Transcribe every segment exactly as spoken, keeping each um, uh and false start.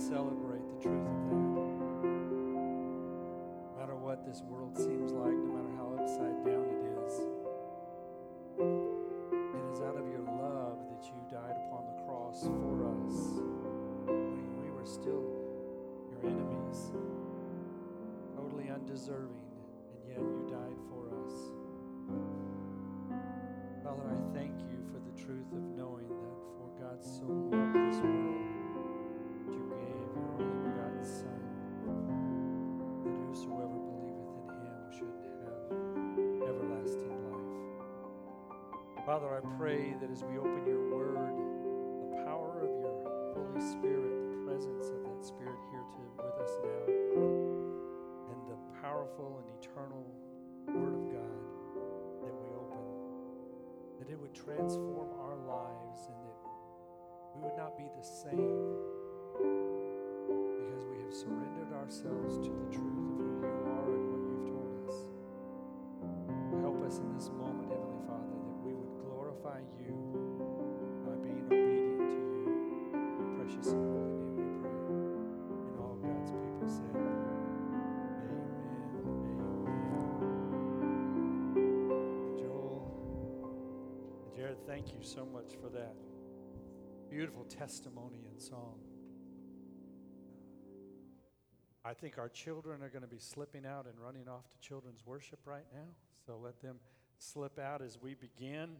celebrate the truth of that. No matter what this world seems like, no matter how upside down it is, it is out of your love that you died upon the cross for us when we were still your enemies, totally undeserving, and yet you died for us. Father, I thank you for the truth of knowing that for God so loved this world that you gave your only begotten Son, that whosoever believeth in him should have everlasting life. Father, I pray that as we open your word, the power of your Holy Spirit, the presence of that Spirit here to, with us now, and the powerful and eternal Word of God that we open, that it would transform our lives and that we would not be the same because we have surrendered ourselves to the truth of who you are and what you've told us. Help us in this moment, Heavenly Father, that we would glorify you by being obedient to you. In your precious and holy name we pray. And all God's people said, Jared, thank you so much for that beautiful testimony and song. I think our children are going to be slipping out and running off to children's worship right now, so let them slip out as we begin.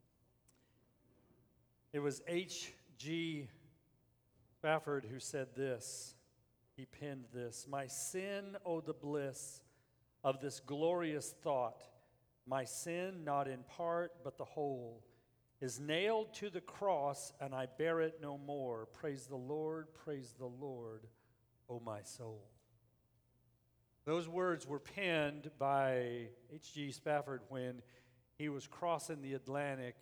It was H G Spafford who said this. He penned this: "My sin, oh the bliss of this glorious thought, my sin not in part but the whole, is nailed to the cross, and I bear it no more. Praise the Lord, praise the Lord, O my soul." Those words were penned by H G Spafford when he was crossing the Atlantic,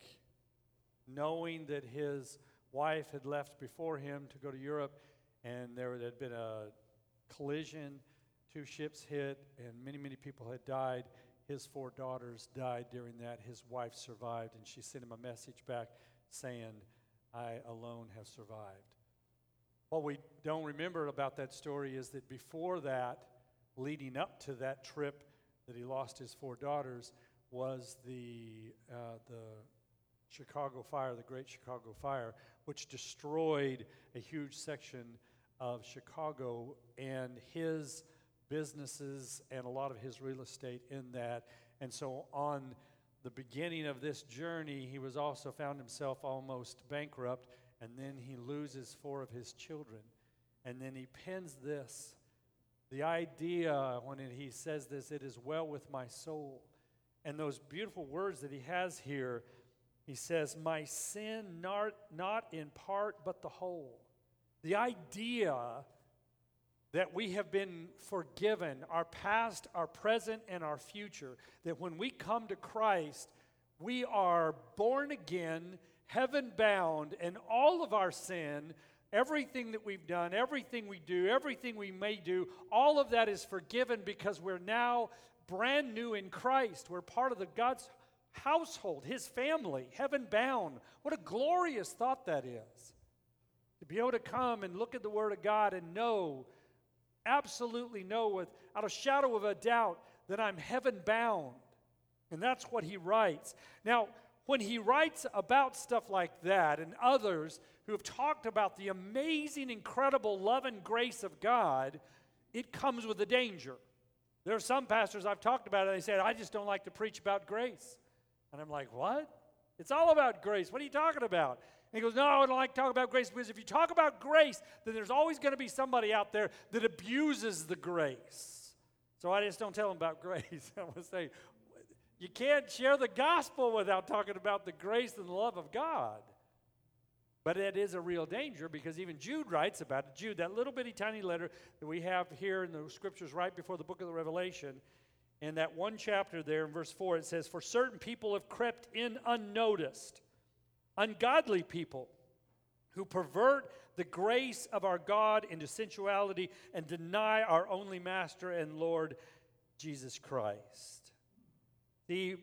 knowing that his wife had left before him to go to Europe, and there had been a collision, two ships hit, and many, many people had died. His four daughters died during that. His wife survived, and she sent him a message back saying, "I alone have survived." What we don't remember about that story is that before that, leading up to that trip that he lost his four daughters, was the uh, the Chicago fire, the Great Chicago Fire, which destroyed a huge section of Chicago, and his businesses and a lot of his real estate in that. And so on the beginning of this journey, he was also found himself almost bankrupt, and then he loses four of his children. And then he pens this, the idea when he says this, "It is well with my soul." And those beautiful words that he has here, he says, "My sin not, not in part but the whole." The idea that we have been forgiven, our past, our present, and our future, that when we come to Christ, we are born again, heaven-bound, and all of our sin, everything that we've done, everything we do, everything we may do, all of that is forgiven because we're now brand new in Christ. We're part of the God's household, His family, heaven-bound. What a glorious thought that is. To be able to come and look at the Word of God and know, absolutely know without a shadow of a doubt that I'm heaven-bound. And that's what he writes. Now, when he writes about stuff like that and others who have talked about the amazing, incredible love and grace of God, it comes with a danger. There are some pastors I've talked about and they said, "I just don't like to preach about grace." And I'm like, "What? It's all about grace. What are you talking about?" And he goes, "No, I don't like to talk about grace because if you talk about grace, then there's always going to be somebody out there that abuses the grace." So I just don't tell them about grace. I would say, you can't share the gospel without talking about the grace and the love of God. But it is a real danger because even Jude writes about it. Jude, that little bitty tiny letter that we have here in the scriptures right before the book of the Revelation, in that one chapter there in verse four, it says, "For certain people have crept in unnoticed, ungodly people who pervert the grace of our God into sensuality and deny our only Master and Lord, Jesus Christ." See,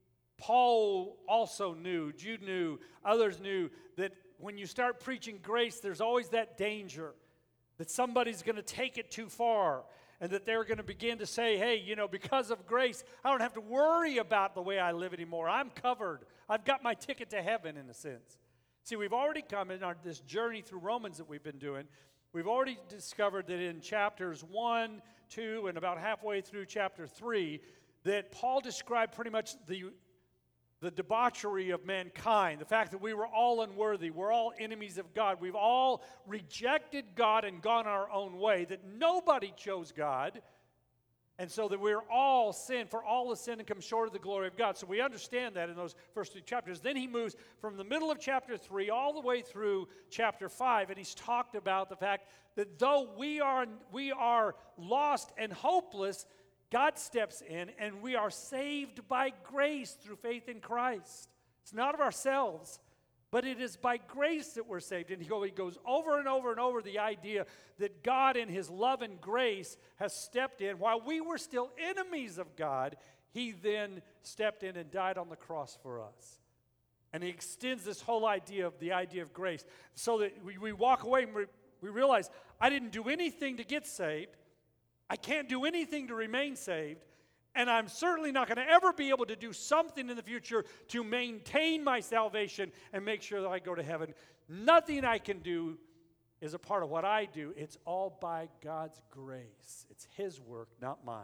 Paul also knew, Jude knew, others knew that when you start preaching grace, there's always that danger that somebody's going to take it too far, and that they're going to begin to say, hey, you know, because of grace, I don't have to worry about the way I live anymore. I'm covered. I've got my ticket to heaven, in a sense. See, we've already come in on this journey through Romans that we've been doing. We've already discovered that in chapters one, two, and about halfway through chapter three, that Paul described pretty much the the debauchery of mankind, the fact that we were all unworthy, we're all enemies of God, we've all rejected God and gone our own way, that nobody chose God, and so that we're all sin, for all the sin and come short of the glory of God. So we understand that in those first two chapters. Then he moves from the middle of chapter three all the way through chapter five, and he's talked about the fact that though we are, we are lost and hopeless, God steps in, and we are saved by grace through faith in Christ. It's not of ourselves, but it is by grace that we're saved. And he goes over and over and over the idea that God in his love and grace has stepped in. While we were still enemies of God, he then stepped in and died on the cross for us. And he extends this whole idea of the idea of grace so that we, we walk away and we, we realize, I didn't do anything to get saved. I can't do anything to remain saved, and I'm certainly not going to ever be able to do something in the future to maintain my salvation and make sure that I go to heaven. Nothing I can do is a part of what I do. It's all by God's grace. It's his work, not mine.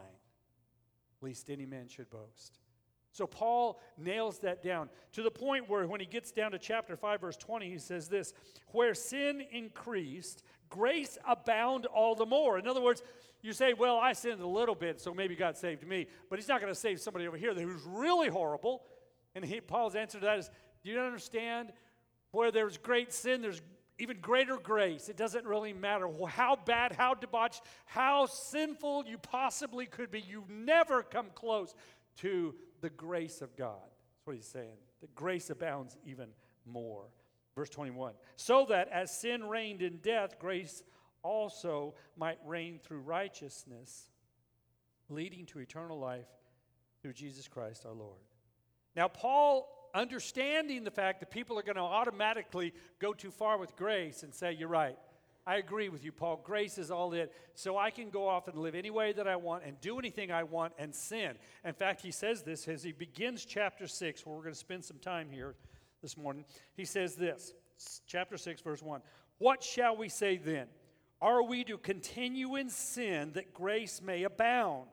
Least any man should boast. So Paul nails that down to the point where when he gets down to chapter five, verse twenty, he says this, where sin increased, grace abound all the more. In other words, you say, well, I sinned a little bit, so maybe God saved me. But he's not going to save somebody over here who's really horrible. And he, Paul's answer to that is, do you understand? Where there's great sin, there's even greater grace. It doesn't really matter how bad, how debauched, how sinful you possibly could be. You never come close to the grace of God. That's what he's saying. The grace abounds even more. Verse twenty-one, so that as sin reigned in death, grace also might reign through righteousness, leading to eternal life through Jesus Christ our Lord. Now, Paul, understanding the fact that people are going to automatically go too far with grace and say, you're right, I agree with you, Paul, grace is all it, so I can go off and live any way that I want and do anything I want and sin. In fact, he says this as he begins chapter six, where we're going to spend some time here this morning. He says this, chapter six, verse one, what shall we say then? Are we to continue in sin that grace may abound?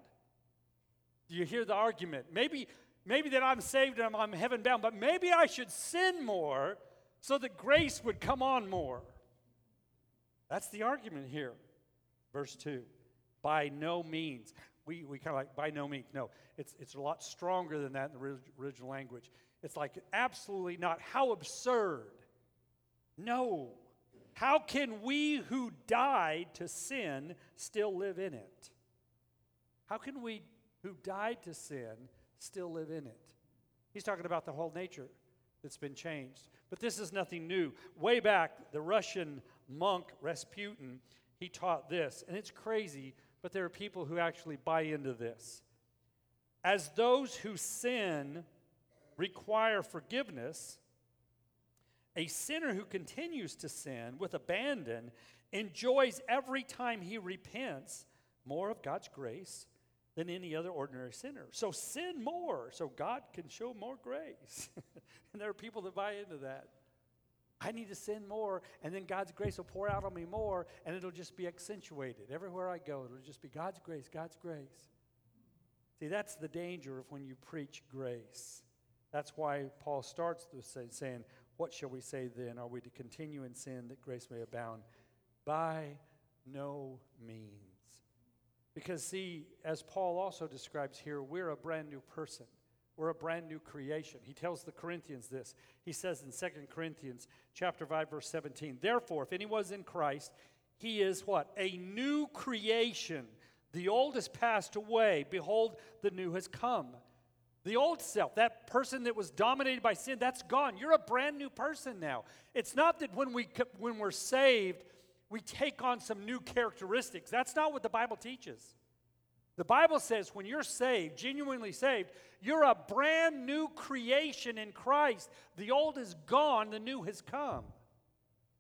Do you hear the argument? Maybe, maybe that I'm saved and I'm, I'm heaven bound, but maybe I should sin more so that grace would come on more. That's the argument here. Verse two, by no means. We, we kind of like, by no means. No, it's, it's a lot stronger than that in the original language. It's like, absolutely not. How absurd. No. How can we who died to sin still live in it? How can we who died to sin still live in it? He's talking about the whole nature that's been changed. But this is nothing new. Way back, the Russian monk Rasputin, he taught this. And it's crazy, but there are people who actually buy into this. As those who sin require forgiveness, a sinner who continues to sin with abandon enjoys every time he repents more of God's grace than any other ordinary sinner. So sin more so God can show more grace. And there are people that buy into that. I need to sin more, and then God's grace will pour out on me more, and it'll just be accentuated. Everywhere I go, it'll just be God's grace, God's grace. See, that's the danger of when you preach grace. That's why Paul starts with saying, what shall we say then? Are we to continue in sin that grace may abound? By no means. Because see, as Paul also describes here, we're a brand new person. We're a brand new creation. He tells the Corinthians this. He says in Second Corinthians chapter five, verse seventeen, therefore, if anyone's in Christ, he is what? A new creation. The old has passed away. Behold, the new has come. The old self, that person that was dominated by sin, that's gone. You're a brand new person now. It's not that when, we, when we're saved, we take on some new characteristics. That's not what the Bible teaches. The Bible says when you're saved, genuinely saved, you're a brand new creation in Christ. The old is gone, the new has come.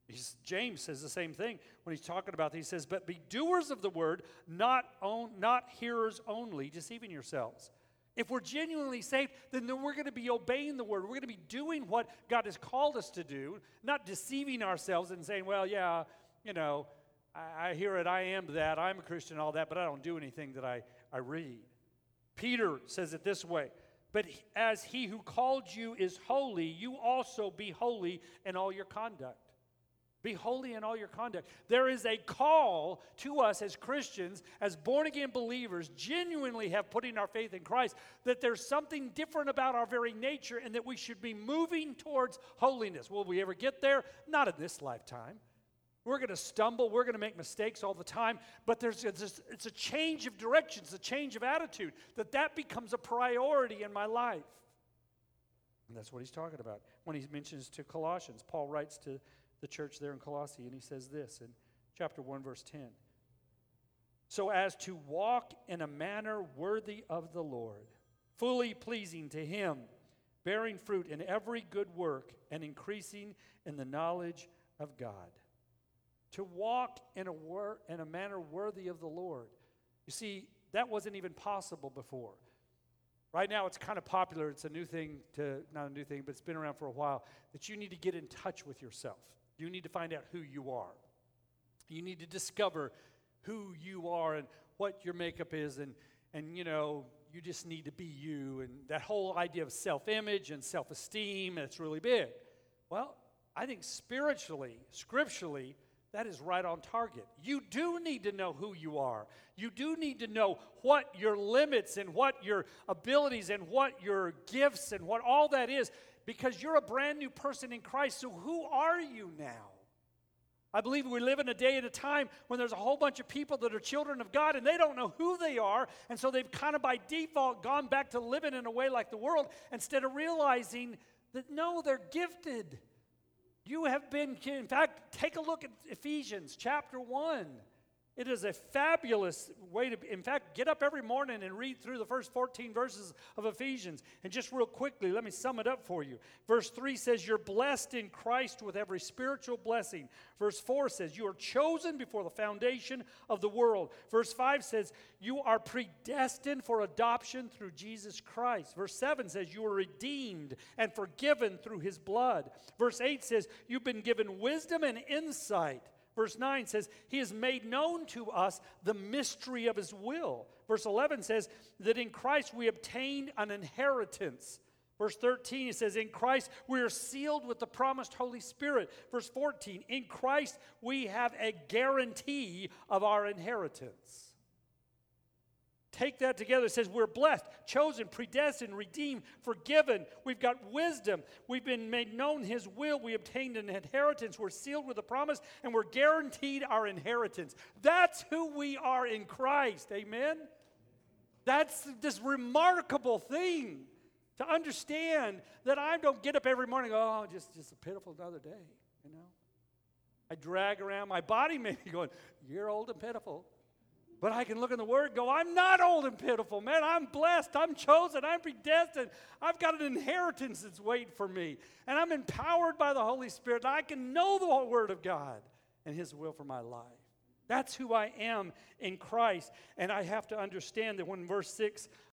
He's, James says the same thing when he's talking about this. He says, but be doers of the word, not, on, not hearers only, deceiving yourselves. If we're genuinely saved, then we're going to be obeying the word. We're going to be doing what God has called us to do, not deceiving ourselves and saying, well, yeah, you know, I, I hear it, I am that, I'm a Christian and all that, but I don't do anything that I, I read. Peter says it this way, but as he who called you is holy, you also be holy in all your conduct. Be holy in all your conduct. There is a call to us as Christians, as born-again believers, genuinely have putting our faith in Christ, that there's something different about our very nature and that we should be moving towards holiness. Will we ever get there? Not in this lifetime. We're going to stumble. We're going to make mistakes all the time. But there's a, it's a change of direction. It's a change of attitude. That that becomes a priority in my life. And that's what he's talking about when he mentions to Colossians. Paul writes to the church there in Colossae, and he says this in chapter one, verse ten. So as to walk in a manner worthy of the Lord, fully pleasing to him, bearing fruit in every good work, and increasing in the knowledge of God. To walk in a, wor- in a manner worthy of the Lord. You see, that wasn't even possible before. Right now, it's kind of popular. It's a new thing, to not a new thing, but it's been around for a while, that you need to get in touch with yourself. You need to find out who you are. You need to discover who you are and what your makeup is, and, and you know, you just need to be you, and that whole idea of self-image and self-esteem, and it's really big. Well, I think spiritually, scripturally, that is right on target. You do need to know who you are. You do need to know what your limits and what your abilities and what your gifts and what all that is, because you're a brand new person in Christ. So who are you now? I believe we live in a day and a time when there's a whole bunch of people that are children of God and they don't know who they are, and so they've kind of by default gone back to living in a way like the world instead of realizing that no, they're gifted. You have been, in fact, take a look at Ephesians chapter one. It is a fabulous way to, in fact, get up every morning and read through the first fourteen verses of Ephesians. And just real quickly, let me sum it up for you. Verse three says, you're blessed in Christ with every spiritual blessing. Verse four says, you are chosen before the foundation of the world. Verse five says, you are predestined for adoption through Jesus Christ. Verse seven says, you are redeemed and forgiven through his blood. Verse eight says, you've been given wisdom and insight. Verse nine says, he has made known to us the mystery of his will. Verse eleven says that in Christ we obtained an inheritance. Verse thirteen, it says, in Christ we are sealed with the promised Holy Spirit. Verse fourteen, in Christ we have a guarantee of our inheritance. Take that together. It says we're blessed, chosen, predestined, redeemed, forgiven. We've got wisdom. We've been made known his will. We obtained an inheritance. We're sealed with a promise, and we're guaranteed our inheritance. That's who we are in Christ. Amen? That's this remarkable thing to understand that I don't get up every morning, oh, just, just a pitiful another day, you know. I drag around. My body may be going, you're old and pitiful. But I can look in the Word and go, I'm not old and pitiful, man. I'm blessed. I'm chosen. I'm predestined. I've got an inheritance that's waiting for me. And I'm empowered by the Holy Spirit. And I can know the Word of God and his will for my life. That's who I am in Christ. And I have to understand that when verse six